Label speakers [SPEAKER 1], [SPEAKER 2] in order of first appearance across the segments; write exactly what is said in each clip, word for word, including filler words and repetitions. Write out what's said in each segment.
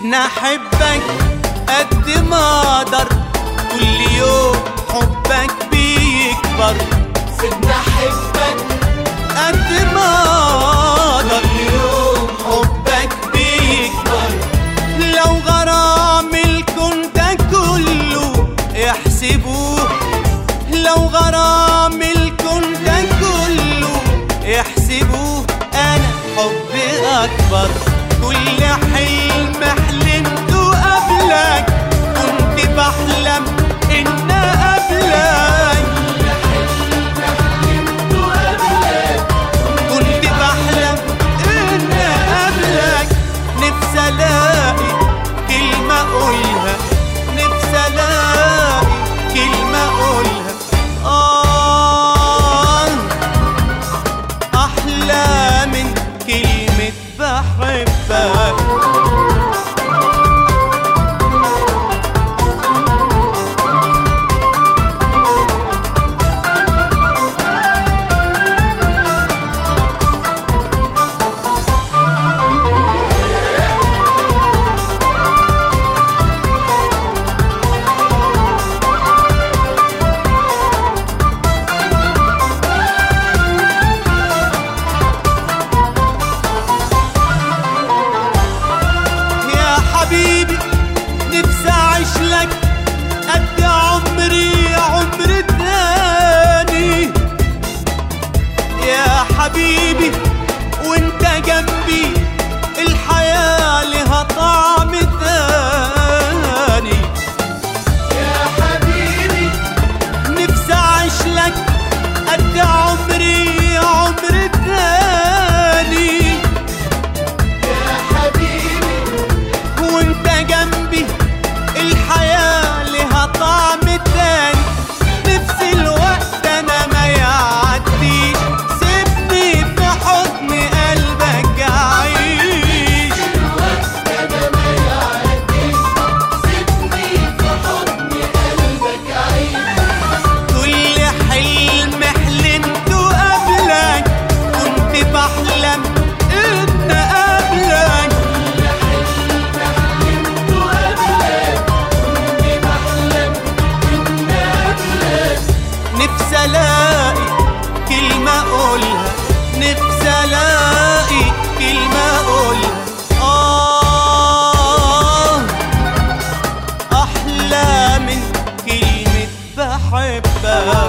[SPEAKER 1] سيبني احبك قد ما اقدر، كل يوم حبك بيكبر.
[SPEAKER 2] سيبني احبك
[SPEAKER 1] قد ما اقدر،
[SPEAKER 2] كل يوم حبك بيكبر.
[SPEAKER 1] لو غرام الكون ده كله يحسبوه، لو غرام الكون ده كله يحسبوه، انا حبي اكبر. كل حلم حلمته قبلك، كنت بحلم ان اقابلك. كنت بحلم ان اقابلك. نفسي الاقي كلمة اقولها، نفسي الاقي كلمة اقولها. آه احلى من كلمة بحبك. حبيبي نفسي اعيش لك قد عمري عمر تاني. يا حبيبي وانت جنبي الحياة لها طعم تاني.
[SPEAKER 2] يا حبيبي
[SPEAKER 1] نفسي اعيش لك قد عمري عمر تاني.
[SPEAKER 2] يا حبيبي
[SPEAKER 1] وانت جنبي الحياة لها طعم تاني. نفسي الوقت انا ما يعديش، سيبني في حضن قلبك اعيش.
[SPEAKER 2] الوقت انا ما يعديش، سيبني في حضن قلبك اعيش.
[SPEAKER 1] كل حلم حلمته قبلك، كنت بحلم ان اقابلك. نفسي الاقي كلمة اقولها، نفسي الاقي كلمة اقولها. آه احلى من كلمة بحبك.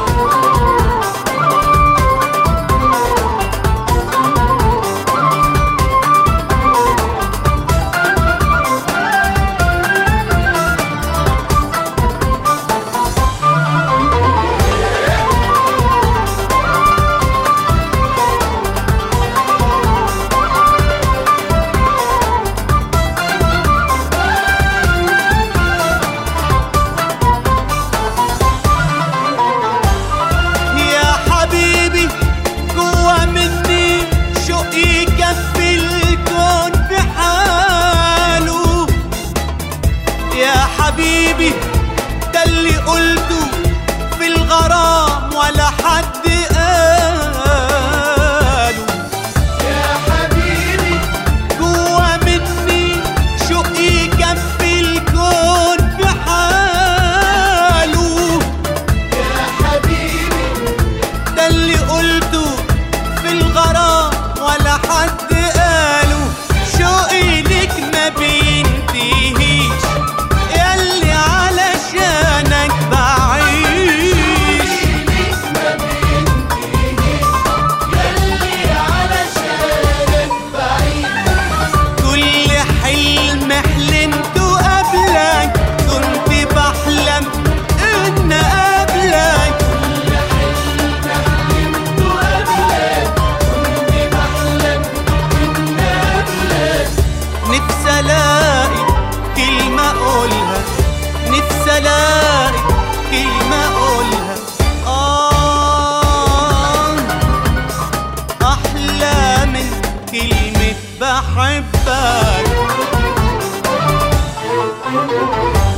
[SPEAKER 1] حبيبي ده اللي قلته في الغرام ولا حد قاله.
[SPEAKER 2] يا حبيبي
[SPEAKER 1] جوا مني شوقي كفي الكون بحاله.
[SPEAKER 2] يا حبيبي
[SPEAKER 1] ده اللي قلته في الغرام ولا حد قاله. شوقي ليك ما بينتهيش، ياللي علشانك بعيش.
[SPEAKER 2] ما بينتهيش، ياللي علشانك بعيش.
[SPEAKER 1] كل حلم حلمته قبلك، كنت بحلم ان اقابلك.
[SPEAKER 2] كل حلم حلمته قبلك، كنت بحلم ان اقابلك.
[SPEAKER 1] نفسي الاقي كلمة اقولها، نفسي الاقي كلمة اقولها. آه احلى من كلمة بحبك.